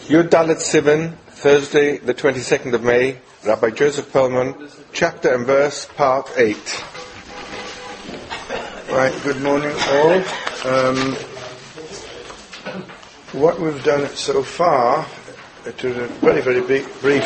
Yud Dalet Sivan, Thursday, the 22nd of May, Rabbi Joseph Perlman, chapter and verse, part 8. Right, good morning all. What we've done so far, it was a very, very brief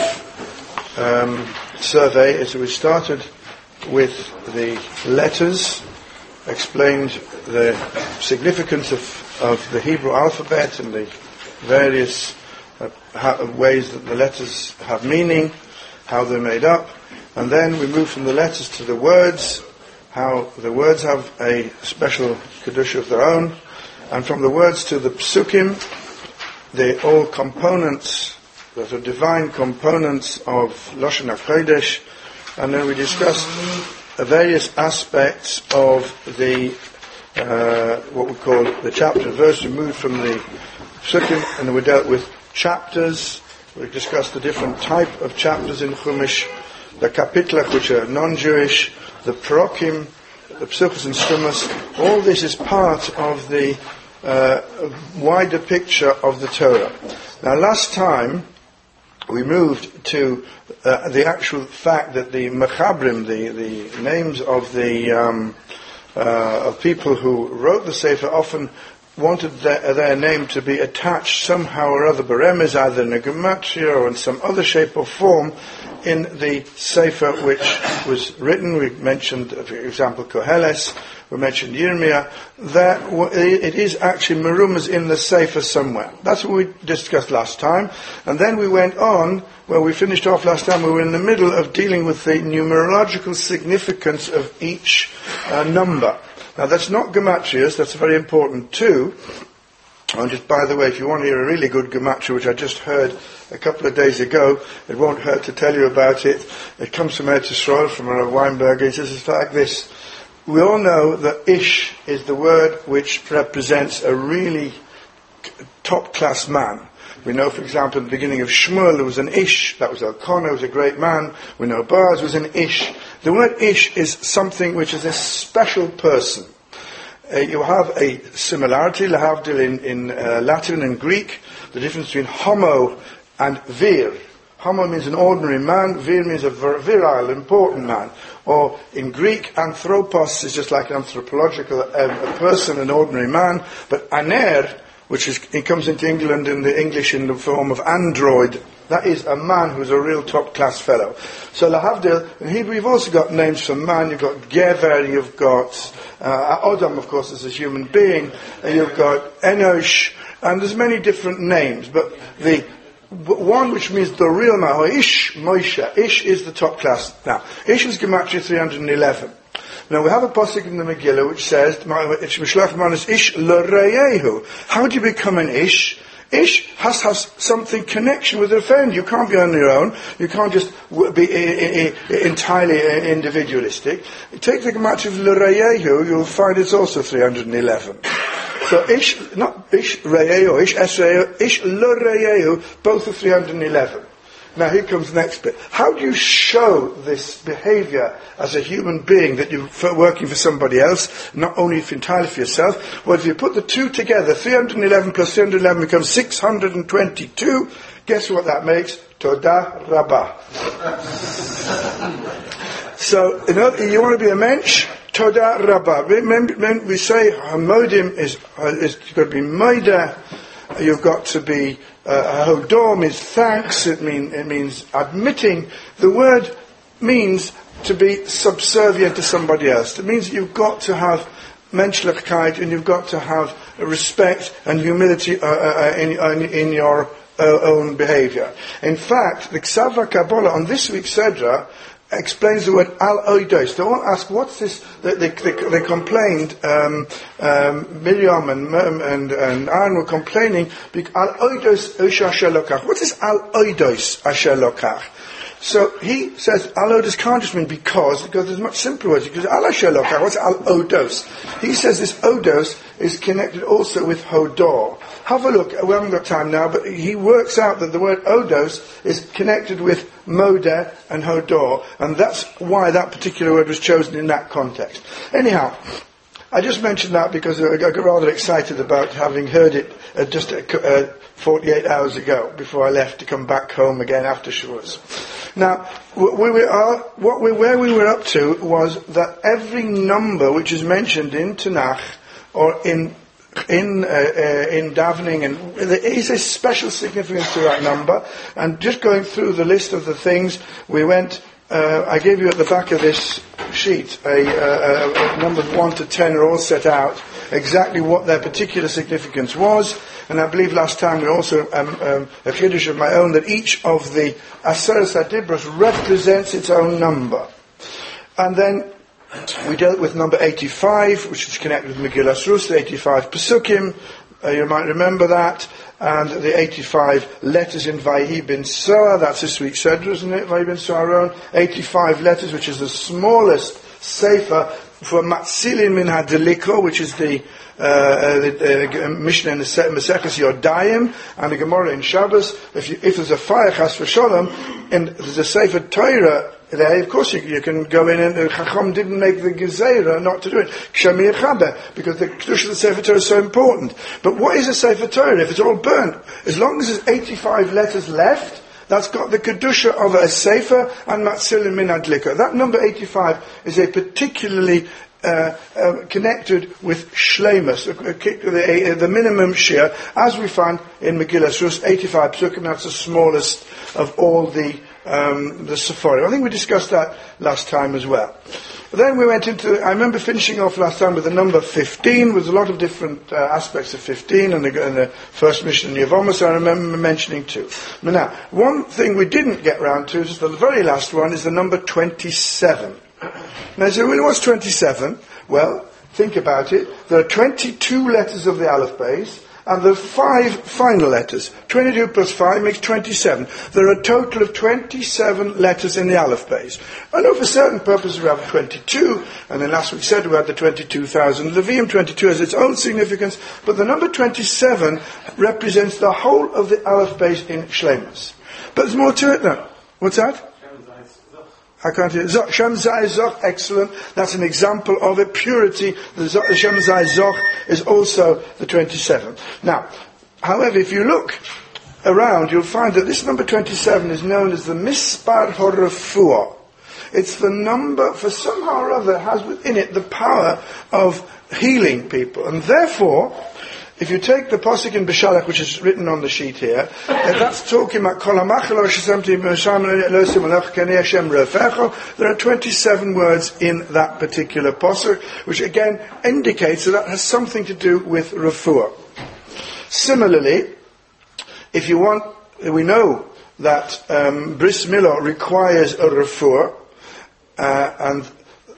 survey, is we started with the letters, explained the significance of the Hebrew alphabet and the various ways that the letters have meaning, how they're made up, and then we move from the letters to the words, how the words have a special kedusha of their own, and from the words to the psukim, they're all components, that are divine components of Lashon HaKodesh, and then we discussed various aspects of the what we call the chapter and verse. We moved from the psukim, and then we dealt with chapters. We discussed the different type of chapters in Chumash, the kapitlach, which are non-Jewish, the prokim, the psuchos and stumas. All this is part of the wider picture of the Torah. Now, last time we moved to the actual fact that the mechabrim, the names of the of people who wrote the Sefer, often wanted their name to be attached somehow or other, beremez, either in a gematria or in some other shape or form, in the Sefer which was written. We mentioned, for example, Koheles, we mentioned Yirmiyah. It is actually merumaz in the Sefer somewhere. That's what we discussed last time. And then we went on, where we finished off last time, we were in the middle of dealing with the numerological significance of each number. Now, that's not gematrias, that's very important too. And just by the way, if you want to hear a really good gematria, which I just heard a couple of days ago, it won't hurt to tell you about it. It comes from Eretz Yisrael, from Rav Weinberg. It says it's like this. We all know that Ish is the word which represents a really top-class man. We know, for example, at the beginning of Shmuel, there was an Ish, that was Elkanah, was a great man. We know Boaz was an Ish. The word Ish is something which is a special person. You have a similarity, lahavdil, in Latin and Greek, the difference between homo and vir. Homo means an ordinary man, vir means a virile, important man. Or in Greek, anthropos is just like an anthropological, a person, an ordinary man. But aner, it comes into England in the English in the form of android, that is a man who's a real top-class fellow. So lahavdil, in Hebrew you've also got names for man. You've got gever, you've got Adam, of course, as a human being, and you've got Enosh, and there's many different names. But the one which means the real man, or Ish, Moshe, Ish is the top class. Now, Ish is Gematria 311. Now, we have a pasuk in the Megillah which says, Ish l'reyehu. How do you become an Ish? Ish has to have something connection with a friend. You can't be on your own. You can't just be entirely individualistic. Take the Gematria of l'reyehu, you'll find it's also 311. So Ish, not Ish Reyehu, Ish Esreyehu, Ish L'Reyehu, both are 311. Now here comes the next bit. How do you show this behavior as a human being that you're working for somebody else, not only entirely for yourself? Well, if you put the two together, 311 plus 311 becomes 622. Guess what that makes? Todah Rabbah. So, you want to be a mensch? Todah Rabbah. We say Hamodim is you've got to be Moida. You've got to be Hodor means thanks. It means admitting. The word means to be subservient to somebody else. It means you've got to have menschlichkeit, and you've got to have respect and humility in your own behavior. In fact, the Ksava Kabbalah on this week's Sedra explains the word al-oidos. They all ask, what's this? They complained, Miriam and Aaron were complaining, al-oidos asher lokach. What is al-oidos asher lokach? So he says, al-odos can't just mean because there's much simpler words. Because al-asher lokach, what's al-odos? He says this odos is connected also with hodor. Have a look. We haven't got time now, but he works out that the word odos is connected with modeh and hodor, and that's why that particular word was chosen in that context. Anyhow, I just mentioned that because I got rather excited about having heard it just 48 hours ago before I left to come back home again after Shavuos. Now, where we were up to was that every number which is mentioned in Tanakh or in davening, and there is a special significance to that number. And just going through the list of the things, we went. I gave you at the back of this sheet numbers 1 to 10 are all set out exactly what their particular significance was. And I believe last time we also a chiddush of my own that each of the Aseres HaDibros represents its own number. And then we dealt with number 85, which is connected with Megillas Rus, the 85 Pesukim, you might remember that, and the 85 letters in Vayhi bin Soah, that's this week's Seder, isn't it, Vayhi bin Soah, 85 letters, which is the smallest sefer for Matzilin min HaDeliko, which is the Mishnah in the Maseches Yodayim, and the Gemara in Shabbos. If there's a fire, chas v'sholom, and there's a sefer Torah there, of course you can go in, and Chacham didn't make the Gezerah not to do it. Kshamir Chaber, because the Kedusha of the Sefer Torah is so important. But what is a Sefer Torah if it's all burnt? As long as there's 85 letters left, that's got the Kedusha of a Sefer and Matzilin min HaDeliko. That number 85 is a particularly connected with Shleimus, the minimum share, as we find in Megillas Rus, 85 Pesukim. That's the smallest of all the Sephorim. I think we discussed that last time as well. Then we went into, I remember finishing off last time with the number 15, with a lot of different aspects of 15, and the first mission in Yevamos, I remember mentioning too. But now, one thing we didn't get round to, is the very last one, is the number 27. Now, so what's 27? Well, think about it. There are 22 letters of the Aleph Beis, and there are 5 final letters. 22 plus 5 makes 27. There are a total of 27 letters in the Aleph Beis. I know for certain purposes we have 22, and then last week said we had the 22,000 Levium. 22 has its own significance, but the number 27 represents the whole of the Aleph Beis in Shleimus. But there's more to it now. What's that? I can't hear. Shem Zai Zoch, excellent. That's an example of it. Purity. The Shem Zai Zoch is also the 27th. Now, however, if you look around, you'll find that this number 27 is known as the Mispar HaRefuah. It's the number, for somehow or other, has within it the power of healing people. And therefore, if you take the Pasuk in Beshalach, which is written on the sheet here, that's talking about there are 27 words in that particular Pasuk, which again indicates that has something to do with refuah. Similarly, if you want, we know that Bris Milah requires a refuah, and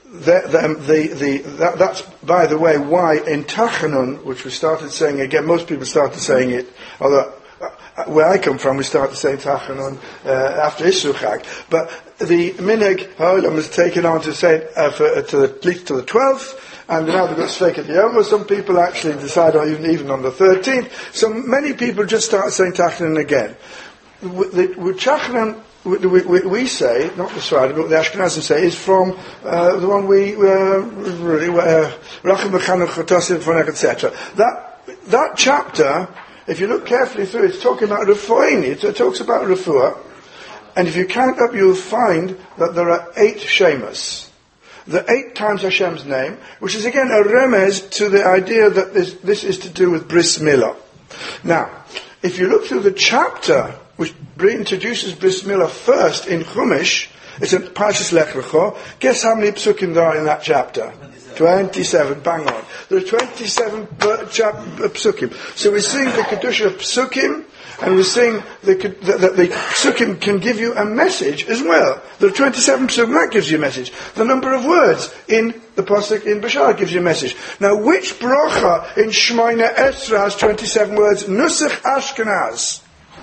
that's, by the way, why in Tachanun, which we started saying again, most people started saying it, although where I come from, we started saying Tachanun after Isur Chag. But the Minhag Ha'olam was taken on to say at least to the 12th, and now they've got Sveikat Yom. Some people actually decide even on the 13th. So many people just start saying Tachanun again. With Tachanun, we say, not the Sfardim, but the Ashkenazim say, is from the one etc. That chapter, if you look carefully through it, it's talking about refuah. It talks about refuah, and if you count up, you'll find that there are 8 shemas. The 8 times Hashem's name, which is again a remez to the idea that this is to do with Bris Milah. Now, if you look through the chapter which introduces Bris Milah first in Chumash, it's in Parshas Lech Lecha. Guess how many psukim there are in that chapter? 27, bang on. There are 27 psukim. So we're seeing the Kedusha of psukim, and we're seeing that the psukim can give you a message as well. There are 27 psukim, that gives you a message. The number of words in the pasuk in Bashar gives you a message. Now, which bracha in Shmoyne Esra has 27 words? Nusach Ashkenaz.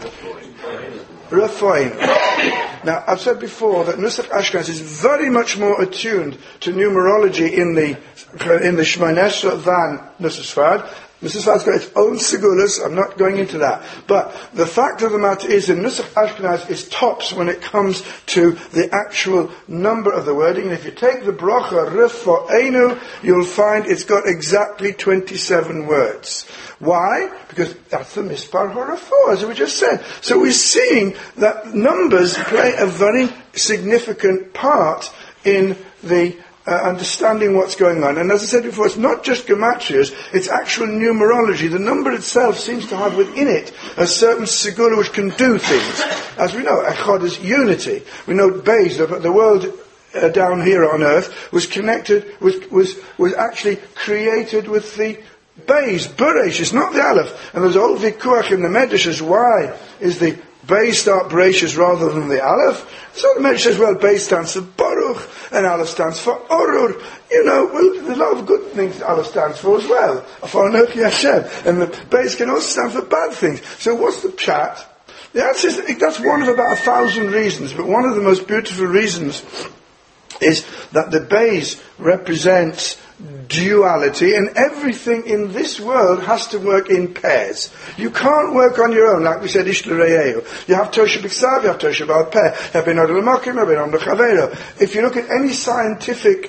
Refoin. Now, I've said before that Nusach Ashkenaz is very much more attuned to numerology in the Shmoyne Esra than Nusach Sfard. Mr. Sfard's got its own segulus. I'm not going into that. But the fact of the matter is, in Nusach Ashkenaz is tops when it comes to the actual number of the wording. And if you take the bracha Refo'enu, you'll find it's got exactly 27 words. Why? Because that's the Mispar Harafo, as we just said. So we're seeing that numbers play a very significant part in the understanding what's going on. And as I said before, it's not just gematrias, it's actual numerology. The number itself seems to have within it a certain segula which can do things. As we know, Echad is unity. We know Beis, the world down here on earth, was connected, was actually created with the Beis, Bereishis, not the Aleph. And there's a whole vikuach in the Medrash as why is the Beis start Bereishis rather than the Aleph. So the Medrash says, well, Beis stands for Baruch, and Aleph stands for Orur. You know, well, there's a lot of good things Aleph stands for as well. For Anochi Hashem. And the Beis can also stand for bad things. So what's the pshat? The answer is, that's one of about 1,000 reasons, but one of the most beautiful reasons is that the Beis represents duality, and everything in this world has to work in pairs. You can't work on your own, like we said, Ish l'reyehu. You have Tosha B'Ksav, you have Tosha B'Al Peh, you have Benod l'Makim, you have Benod l'Chavero. If you look at any scientific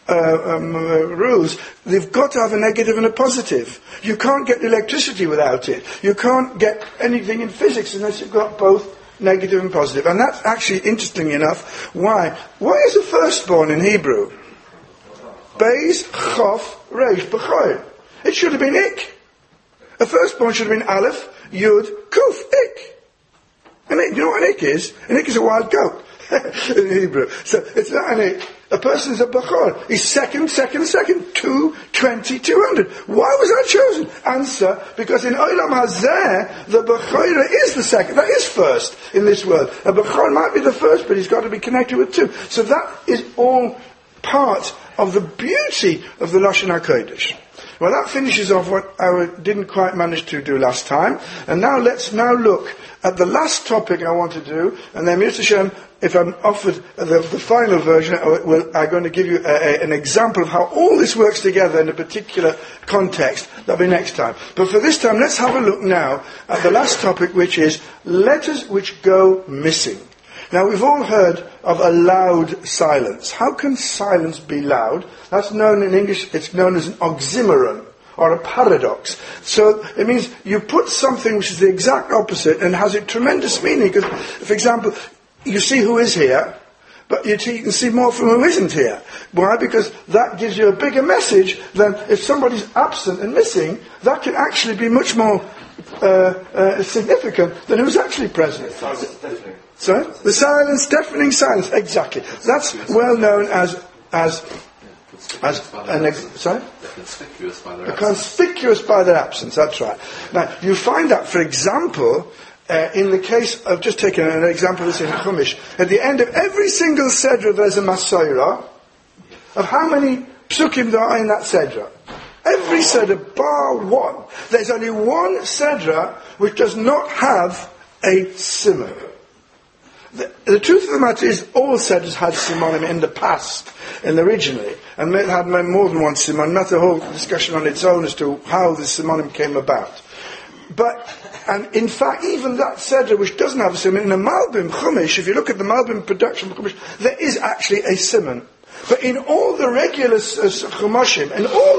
rules, they've got to have a negative and a positive. You can't get electricity without it. You can't get anything in physics unless you've got both negative and positive. And that's actually, interesting enough, why is the firstborn in Hebrew Beis, Chof, Reish, B'choir? It should have been Ik. A firstborn should have been Aleph, Yud, Kuf, Ik. And you know what an Ik is? An Ik is a wild goat in Hebrew. So it's not an Ik. A person is a B'chor. He's second, 220, 200. Why was that chosen? Answer, because in Olam Hazeh, the B'chor is the second. That is first in this world. A B'chor might be the first, but he's got to be connected with two. So that is all part of the beauty of the Lashon HaKodesh. Well, that finishes off what I didn't quite manage to do last time. And now let's look at the last topic I want to do. And then, Mr. Shem, if I'm offered the final version, I'm going to give you an example of how all this works together in a particular context. That'll be next time. But for this time, let's have a look now at the last topic, which is letters which go missing. Now, we've all heard of a loud silence. How can silence be loud? That's known in English, it's known as an oxymoron, or a paradox. So, it means you put something which is the exact opposite and has a tremendous meaning. Because, for example, you see who is here, but you can see more from who isn't here. Why? Because that gives you a bigger message than if somebody's absent and missing, that can actually be much more significant than who's actually present. Sorry? The silence, deafening silence, exactly. That's well known as sorry? Conspicuous by their absence, that's right. Now, you find that, for example, in the case of, just taking an example of this in Chumash, at the end of every single Sedra there's a Masorah of how many psukim there are in that Sedra. Every Sedra, bar one. There's only one Sedra which does not have a simon. The truth of the matter is, all Sedras had simonim in the past, and originally, and it had more than one simon. That's a whole discussion on its own as to how the simonim came about. And in fact, even that Sedra which doesn't have a simon, in the Malbim Chumash, if you look at the Malbim production of Chumash, there is actually a simon. But in all the regular Chumashim,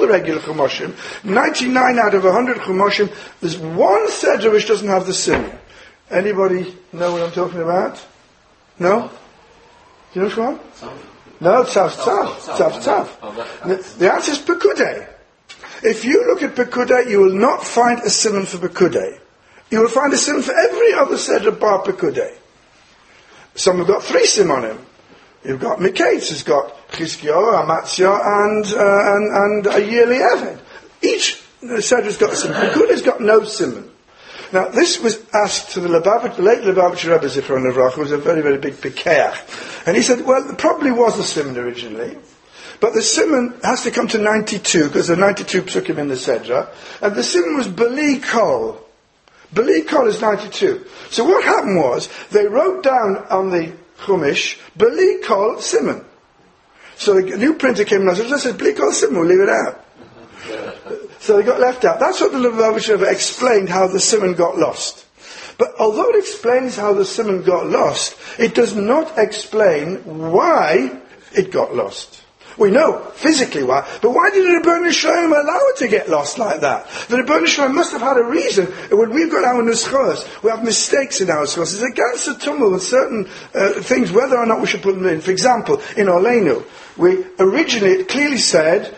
99 out of 100 Chumashim, there's one Sedra which doesn't have the simon. Anybody know what I'm talking about? No? You know which one? No, Tzav. The answer is Pekudei. If you look at Pekudei, you will not find a simon for Pekudei. You will find a simon for every other Sedra bar Pekudei. Some have got 3 simonim. You've got Miketz, has got Chizkiyahu, Amatzia, and a yearly Eved. Each Sedra's got a simon. Pekudei's got no simon. Now, this was asked to the late Lubavitcher Rebbe Zichron Levrach, who was a very, very big Pikeach. And he said, well, there probably was a simon originally, but the simon has to come to 92, because there are 92 psukim in the Sedra, and the simon was Beli Kol. Beli Kol is 92. So what happened was, they wrote down on the Chumash, Beli Kol simon. So the new printer came and said, Beli Kol simon, we'll leave it out. So they got left out. That's what the Lubavitcher Rebbe explained how the Simon got lost. But although it explains how the Simon got lost, it does not explain why it got lost. We know physically why, but why did the Rebbeinu Shalom allow it to get lost like that? The Rebbeinu Shalom must have had a reason. When we've got our nuschos, we have mistakes in our nuschos. There's a ganze tumul with certain things, whether or not we should put them in. For example, in Oleinu, it clearly said,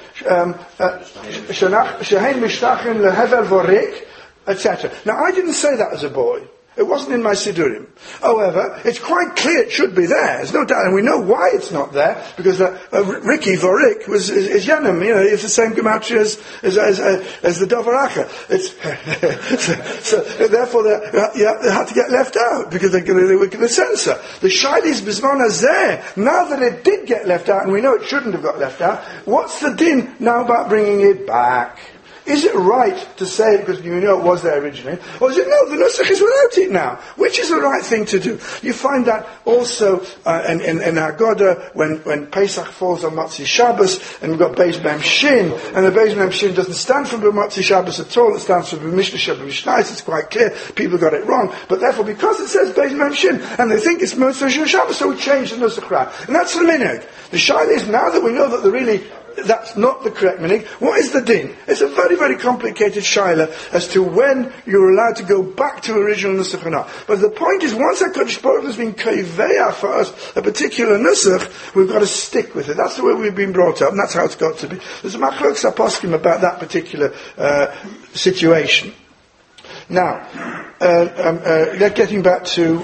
Shehein mishtachin lehevel vorik, etc. Now, I didn't say that as a boy. It wasn't in my Sidurim. However, it's quite clear it should be there. There's no doubt, and we know why it's not there, because Ricky Vorik is Yanim, it's the same gematria as the Dovaracha. So therefore, they had to get left out, because they were going to censor. The Shailis Bismon Hazeh, now that it did get left out, and we know it shouldn't have got left out, what's the din now about bringing it back? Is it right to say it because you know it was there originally? Or is it, no, the Nusach is without it now? Which is the right thing to do? You find that also in Haggadah, when Pesach falls on Motzi Shabbos, and we've got Beis Mem Shin, and the Beis Mem Shin doesn't stand for Motzi Shabbos at all, it stands for Mishnah Shabbos Mishnais, it's quite clear, people got it wrong. But therefore, because it says Beis Mem Shin, and they think it's Motzi Shabbos, so we change the Nusach around. And that's the minhag. The shaila is, now that we know that that's not the correct meaning, what is the din? It's a very, very complicated shaila as to when you're allowed to go back to original nusach or not. But the point is, once HaKadosh Baruch Hu has been kaiveya for us a particular nusach, we've got to stick with it. That's the way we've been brought up, and that's how it's got to be. There's a machlokes aposkim about that particular situation. Now, getting back to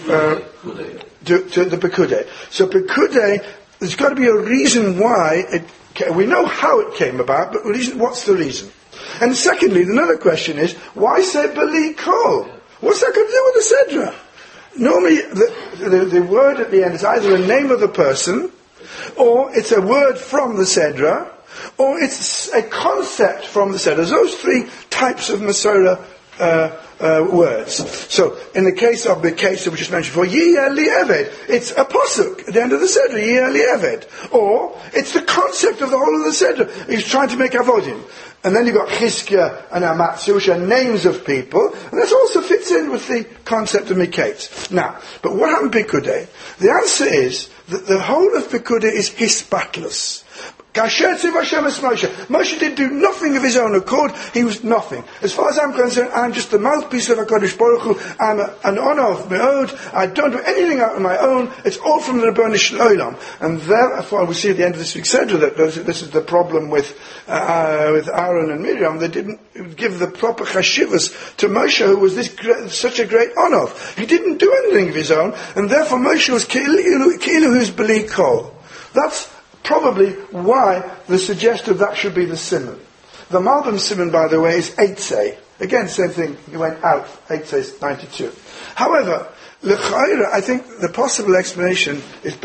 the Pekudei. So Pekudei, there's got to be a reason why we know how it came about, but what's the reason? And secondly, another question is, why say Bali Kol? What's that got to do with the Sedra? Normally, the word at the end is either a name of the person, or it's a word from the Sedra, or it's a concept from the Sedra. Those three types of Masorah words. So, in the case of the case that we just mentioned before, Yeh Li Eved, it's a pasuk at the end of the Sedra, Yeh Li Eved. Or, it's the concept of the whole of the Sedra. He's trying to make avodim. And then you've got Chizkiah and Amatzu, which are names of people, and that also fits in with the concept of Miketz. Now, but what happened in Pekudei? The answer is that the whole of Pekudei is hispatlus. Moshe did do nothing of his own accord. He was nothing. As far as I'm concerned, I'm just the mouthpiece of HaKadosh Baruch Hu. I'm an honor of Me'od. I don't do anything out on my own. It's all from the Rebbeinu Shalom. And therefore, we see at the end of this week's Sedra that this is the problem with Aaron and Miriam. They didn't give the proper chashivas to Moshe, who was such a great honor. He didn't do anything of his own, and therefore Moshe was Ki'ilu who's Bali Kol. That's probably why the suggestion that should be the simon. The Malbim simon, by the way, is Eitzei. Again, same thing. He went out. Eitzei is 92. However, L'chaira, I think the possible explanation is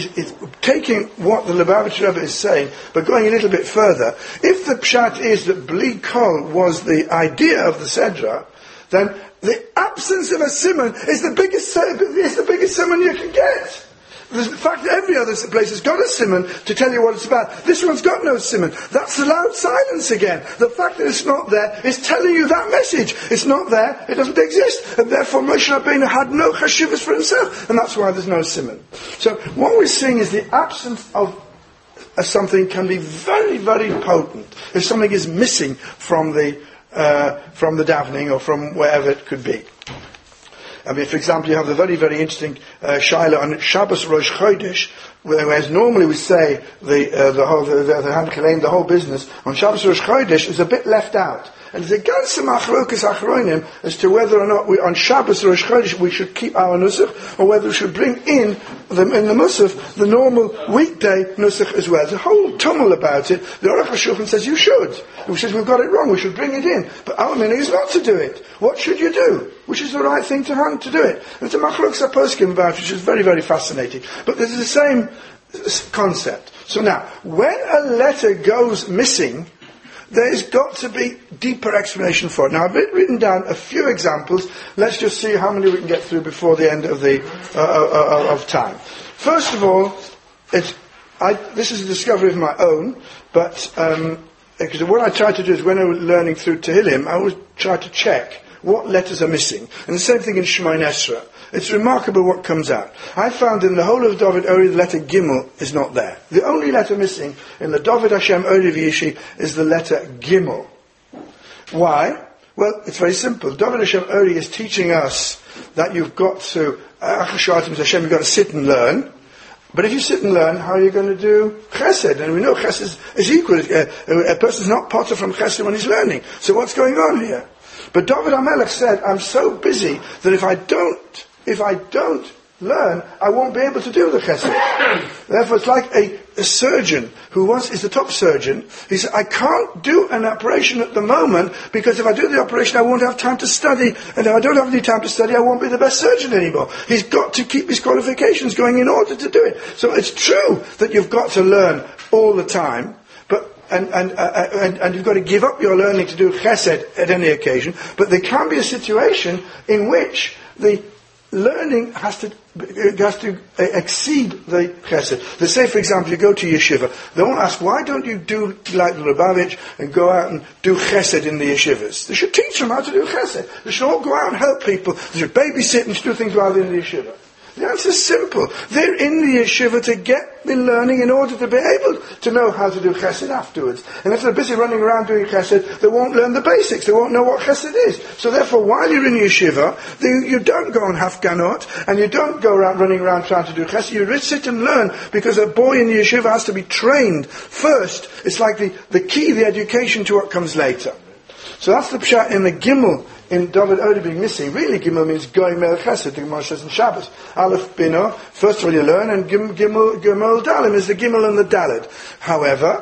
taking what the Lubavitcher Rebbe is saying, but going a little bit further. If the pshat is that Bli Kol was the idea of the Sedra, then the absence of a simon is the biggest simon you can get. The fact that every other place has got a simon to tell you what it's about. This one's got no simon. That's the loud silence again. The fact that it's not there is telling you that message. It's not there, it doesn't exist. And therefore Moshe Rabbeinu had no chashivas for himself. And that's why there's no simon. So what we're seeing is the absence of something can be very, very potent. If something is missing from the davening or from wherever it could be. I mean, for example, you have the very, very interesting shaila on Shabbos Rosh Chodesh, whereas normally we say the whole business on Shabbos Rosh Chodesh is a bit left out. And there's a ganze machlokas achronim as to whether or not on Shabbos Rosh Chodesh we should keep our nusach, or whether we should bring in the musaf the normal weekday nusach as well. There's a whole tumult about it. The Aruch HaShulchan says you should. He says we've got it wrong. We should bring it in. But our minhag is not to do it. What should you do? Which is the right thing to do it? And it's a machlokas aposkim about it, which is very, very fascinating. But there's the same concept. So now, when a letter goes missing, there's got to be deeper explanation for it. Now, I've written down a few examples. Let's just see how many we can get through before the end of the of time. First of all, this is a discovery of my own, but because what I try to do is when I was learning through Tehillim, I always try to check what letters are missing. And the same thing in Shemoneh Esrei. It's remarkable what comes out. I found in the whole of David Ori the letter Gimel is not there. The only letter missing in the David Hashem Ori V'Yishi is the letter Gimel. Why? Well, it's very simple. David Hashem Ori is teaching us that you've got to, Hashem, you've got to sit and learn. But if you sit and learn, how are you going to do chesed? And we know chesed is equal. A person's not potter from chesed when he's learning. So what's going on here? But David HaMelech said, I'm so busy that if I don't learn, I won't be able to do the chesed. Therefore, it's like a surgeon who is the top surgeon. He said, I can't do an operation at the moment because if I do the operation, I won't have time to study. And if I don't have any time to study, I won't be the best surgeon anymore. He's got to keep his qualifications going in order to do it. So it's true that you've got to learn all the time. And you've got to give up your learning to do chesed at any occasion. But there can be a situation in which the learning has to exceed the chesed. They say, for example, you go to yeshiva. They won't ask, why don't you do like the Lubavitch and go out and do chesed in the yeshivas? They should teach them how to do chesed. They should all go out and help people. They should babysit and do things while they're in the yeshiva. The answer is simple. They're in the yeshiva to get the learning in order to be able to know how to do chesed afterwards. And if they're busy running around doing chesed, they won't learn the basics. They won't know what chesed is. So therefore, while you're in yeshiva, you don't go on hafganot, and you don't go around running around trying to do chesed. You sit and learn, because a boy in the yeshiva has to be trained first. It's like the key, the education to what comes later. So that's the pshat in the Gimel in David Ori being missing. Really, Gimel means Goy Mel Chesed, the Gemara says in Shabbos. Aleph Bino, first of all you learn, and Gimel Dalim is the Gimel and the Daled. However,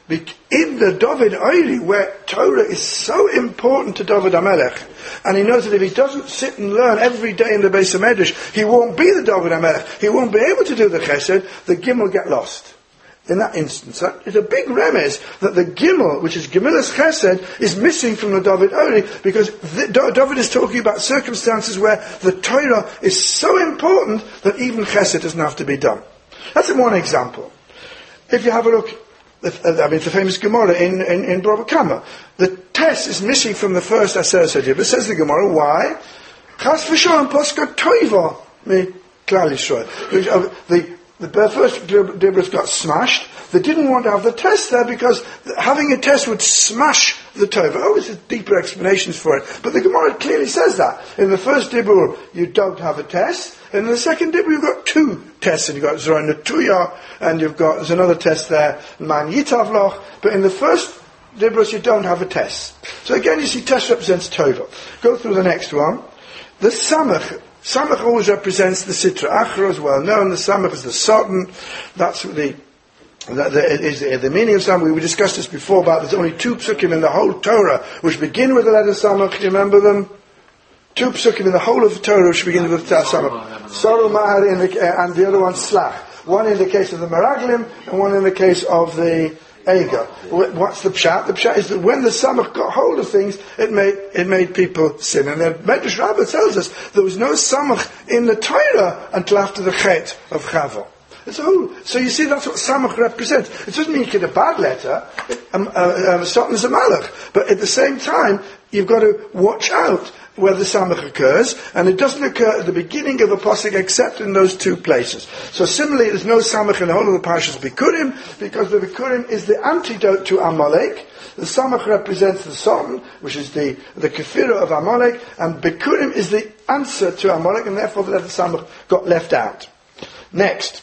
in the David Ori, where Torah is so important to David HaMelech, and he knows that if he doesn't sit and learn every day in the Beis HaMedrash, he won't be the David HaMelech, he won't be able to do the Chesed, the Gimel get lost. In that instance, that is a big remez that the Gimel, which is Gemilas Chesed, is missing from the David Ori, because David is talking about circumstances where the Torah is so important that even Chesed doesn't have to be done. That's one example. If you have a look, it's the famous Gemara in Bava Kama. The test is missing from the first Aseret Sadiq. But says the Gemara, why? Chas v'shalom poskat toiva mi Klal Yisrael. The first Dibros got smashed. They didn't want to have the test there because having a test would smash the Tova. Oh, there's deeper explanations for it. But the Gemara clearly says that. In the first Dibur, you don't have a test. And in the second Dibur, you've got two tests. And you've got Zoran Natuya, and there's another test there, Man Yitavloch. But in the first Dibros, you don't have a test. So again, you see test represents Tova. Go through the next one. The Samach. Samach always represents the Sitra Achra, as well known. The Samach is the Satan. That's the meaning of Samach. We discussed this before about there's only two psukim in the whole Torah which begin with the letter Samach. You remember them? Two psukim in the whole of the Torah which begin with the letter Samach. Sorrow Mahar and the other one Slach. One in the case of the Meraglim and one in the case of the Ega. What's the pshat? The pshat is that when the Samach got hold of things, it made people sin. And the Medrash Rabbah tells us there was no Samach in the Torah until after the Chet of Chava. So you see, that's what Samach represents. It doesn't mean you get a bad letter. Satan is a malach. But at the same time, you've got to watch out where the Samach occurs, and it doesn't occur at the beginning of a pasuk except in those two places. So similarly, there's no Samach in the whole of the Parshas Bikurim, because the Bikurim is the antidote to Amalek. The Samach represents the Satan, which is the kefirah of Amalek, and Bikurim is the answer to Amalek, and therefore the letter Samach got left out. Next.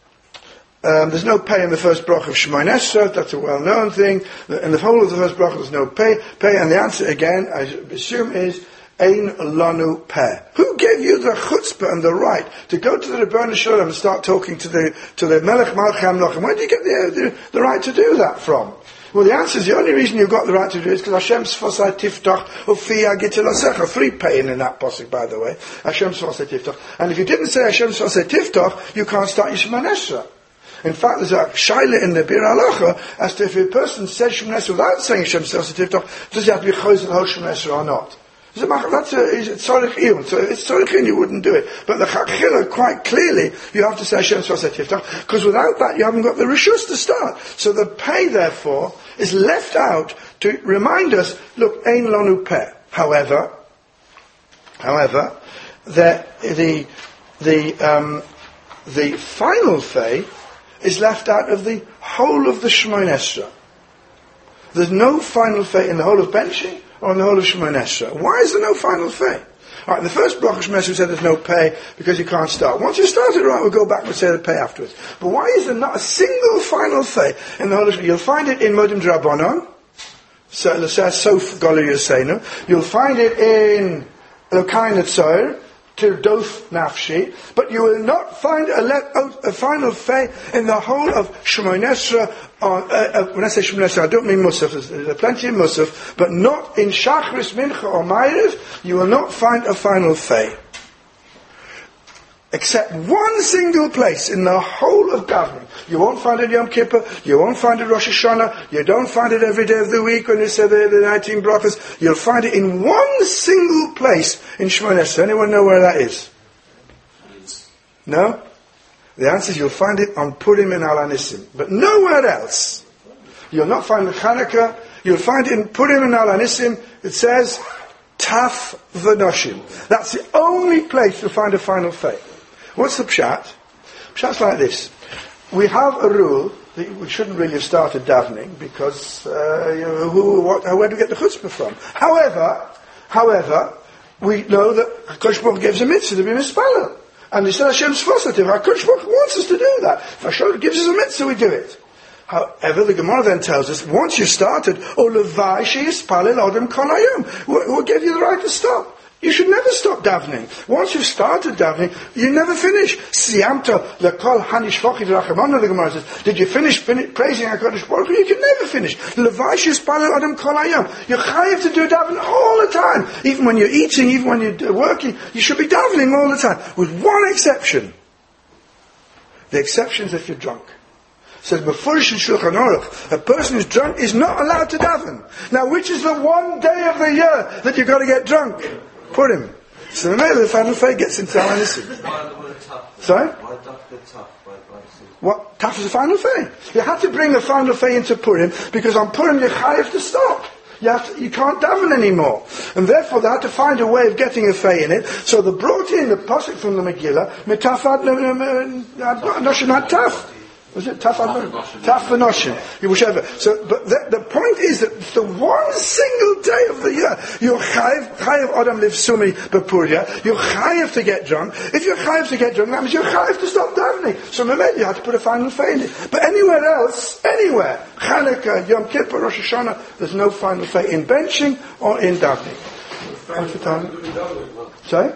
There's no pay in the first bracha of Shemoneh Esrei. That's a well-known thing. In the whole of the first bracha, there's no pay. And the answer again, I assume, is Ein lanu peh. Who gave you the chutzpah and the right to go to the Rebbeinu Shalom and start talking to the Melech Malchei Hamlochim? Where did you get the right to do that from? Well, the answer is the only reason you've got the right to do it is because Hashem Sfosai Tiftach Ufi Agitilasecha. 3 paying in that posuk, by the way. Hashem Sfosai Tiftach. And if you didn't say Hashem Sfosai Tiftach, you can't start Shemoneh Esrei. In fact, there's a shaila in the Bir Halacha as to if a person says Shemoneh Esrei without saying Hashem Sfosai Tiftach, does he have to be chosen the whole Shemoneh Esrei or not? That's tzorich iyun. So it's tzorich iyun, you wouldn't do it. But the chachila, quite clearly, you have to say Hashem Sfosai Tiftach, because without that, you haven't got the rishus to start. So the pay, therefore, is left out to remind us, look, ein lanu peh. However, the final Fei is left out of the whole of the Shemoneh Esrei. There's no final Fei in the whole of benching or in the whole of Shemoneh Esrei. Why is there no final Fei? All right, in the first block of Shemoneh Esrei we said there's no pay because you can't start. Once you start it right, we'll go back and say the pay afterwards. But why is there not a single final Fei in the whole of Shemoneh? You'll find it in Modim Drabonon, Sof Goli Yosenu. You'll find it in Lokai Netzoyer, Tirdof Nafshi, but you will not find a final Fei in the whole of Shemoneh Esrei. When I say Shemoneh Esrei, I don't mean Musaf. There's plenty of Musaf, but not in Shachris, Mincha, or Ma'ariv. You will not find a final Fei. Except one single place in the whole of davening. You won't find it Yom Kippur, you won't find it Rosh Hashanah, you don't find it every day of the week when you say the 19 brachas. You'll find it in one single place in Shemoneh Esrei. Anyone know where that is? No? The answer is you'll find it on Purim and Al Anisim, but nowhere else. You'll not find it in Chanukah, you'll find it in Purim and Al Anisim. It says, Taf V'Noshim. That's the only place you'll find a final Fei. What's the pshat? Pshat's like this. We have a rule that we shouldn't really have started davening because where do we get the chutzpah from? However, we know that HaKadosh Baruch Hu gives a mitzvah to be mispalel. And he said Hashem's positive. HaKadosh Baruch Hu wants us to do that. If Hashem gives us a mitzvah, we do it. However, the Gemara then tells us, once you started, O levai sheyispalel adam kol hayom. What gave you the right to stop? You should never stop davening. Once you've started davening, you never finish. Siyamta lekol hanishvochi v'rachamanu, the Gemara says. Did you finish praising HaKadosh Baruch Hu? You can never finish. Levai sheyispalel adam kol hayom. You're chayav to do davening all the time. Even when you're eating, even when you're working, you should be davening all the time. With one exception. The exception is if you're drunk. It says, Mefurish in Shulchan Aruch, a person who's drunk is not allowed to daven. Now, which is the one day of the year that you've got to get drunk? Purim. So the final Fei gets into Al Anisim. Sorry? Why tough? What? Tough is the final Fei. You have to bring the final Fei into Purim, because on Purim you have to stop. You can't daven anymore. And therefore they had to find a way of getting a Fei in it. So they brought in the pasuk from the Megillah, Mitafat Noshin Taf. Was it Taf V'Noshim? Whichever. So, but the point is that the one single day of the year, you're chayiv Adam live sumi b'purya, you're chayiv to get drunk. If you're chayiv to get drunk, that means you're chayiv to stop davening. So maybe you have to put a final Fei in it. But anywhere else, Chanukah, Yom Kippur, Rosh Hashanah, there's no final Fei in benching or in davening. Sorry?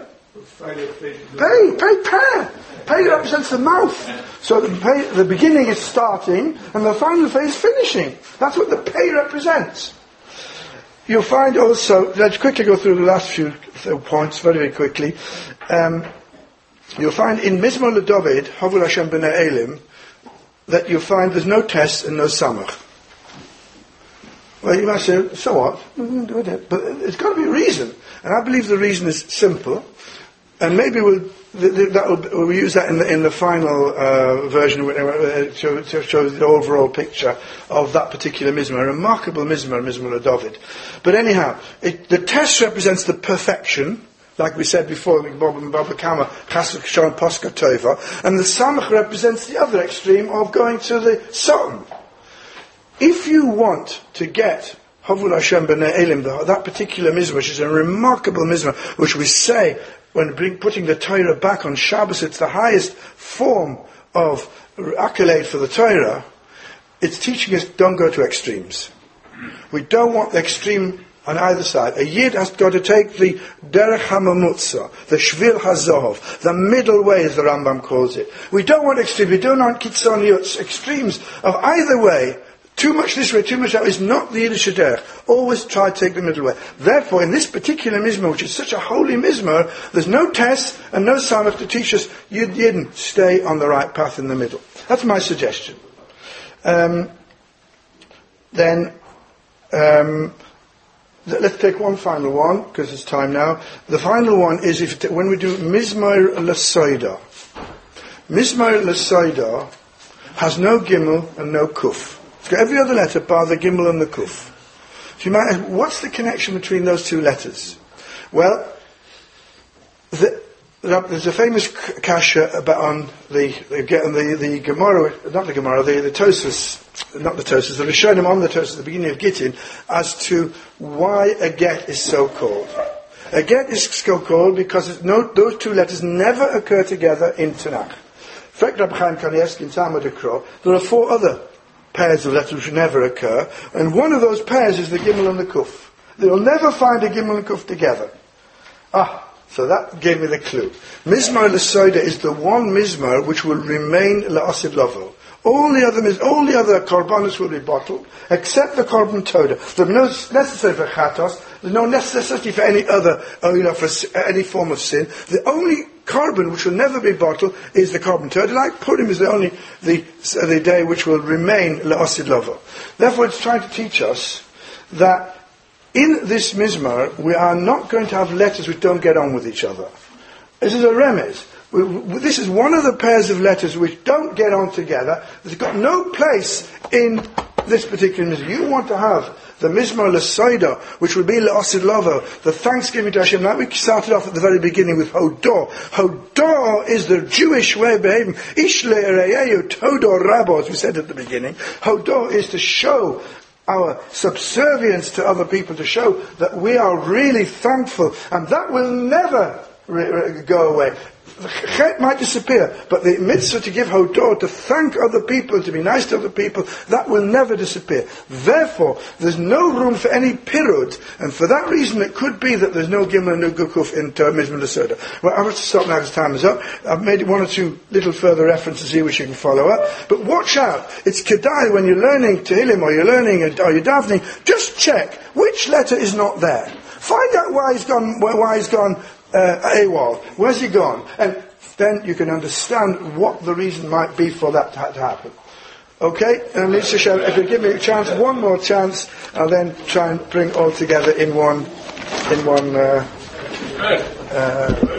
Pei represents the mouth. So the beginning is starting and the final Fei is finishing. That's what the Pei represents. You'll find also, let's quickly go through the last few points very, very quickly. You'll find in Mizmor LeDavid, Havul Hashem B'nai Elim, that you'll find there's no test and no samach. Well, you might say, so what? But it's got to be a reason. And I believe the reason is simple. And maybe we'll use that in the final version to show the overall picture of that particular mizmor. A remarkable mizmor LeDavid. But anyhow, the test represents the perfection, like we said before, Baba Kama, Chasuk Shon Posca Tova, and the samach represents the other extreme of going to the Sodom. If you want to get Havul Hashem B'nai Elim, that particular mizmor, which is a remarkable mizmor, which we say when putting the Torah back on Shabbos, it's the highest form of accolade for the Torah. It's teaching us don't go to extremes. We don't want the extreme on either side. A Yid has got to take the Derech HaMamutza, the Shvil HaZohov, the middle way, as the Rambam calls it. We don't want extremes. We don't want kitzoniyot, extremes of either way. Too much this way, too much that way is not the Yiddish derech. Always try to take the middle way. Therefore, in this particular mizmor, which is such a holy mizmor, there's no test and no samach to teach us you didn't stay on the right path in the middle. That's my suggestion. Let's take one final one, because it's time now. The final one is when we do Mizmor L'Soida. Mizmor L'Soida has no gimel and no kuf. It's got every other letter bar the Gimel and the Kuf. So you might ask, what's the connection between those two letters? Well, there's a famous kasha about on the Gemara, not the Gemara, the Tosfos, not the Tosfos, the Rishonim on the Tosfos at the beginning of Gittin, as to why a get is so called. A get is so called because those two letters never occur together in Tanakh. There are 4 other pairs of letters which never occur, and one of those pairs is the Gimel and the Kuf. They'll never find a Gimel and Kuf together. So that gave me the clue. Mizmar L'Soida is the one Mizmar which will remain La'asid Lovo. All the other korbanos will be bottled, except the korban toda. There's no necessity for chatos. There's no necessity for any other, for any form of sin. The only korban which will never be bottled is the korban toda. Like Purim is the only the day which will remain La'asid Lovo. Therefore, it's trying to teach us that in this Mizmar, we are not going to have letters which don't get on with each other. This is a remez. This is one of the pairs of letters which don't get on together. It's got no place in this particular Mizmar. You want to have the Mizmar L'Soida, which will be L'Osid Lovo, the thanksgiving to Hashem, like we started off at the very beginning with Hodor. Hodor is the Jewish way of behaving. Ish le'ereyehu Todor Rabo, as we said at the beginning. Hodor is to show our subservience to other people, to show that we are really thankful, and that will never go away. The chet might disappear, but the mitzvah to give hodor, to thank other people, to be nice to other people, that will never disappear. Therefore, there's no room for any pirud, and for that reason it could be that there's no gimel and no gukuf in Mizmar L'Soida. Well, I have to stop now because time is up. I've made 1 or 2 little further references here which you can follow up. But watch out, it's kedai when you're learning Tehillim or you're learning or you're davening, just check which letter is not there. Find out why he's gone AWOL. Where's he gone? And then you can understand what the reason might be for that to happen. Okay? And if you give me a chance, one more chance, I'll then try and bring all together in one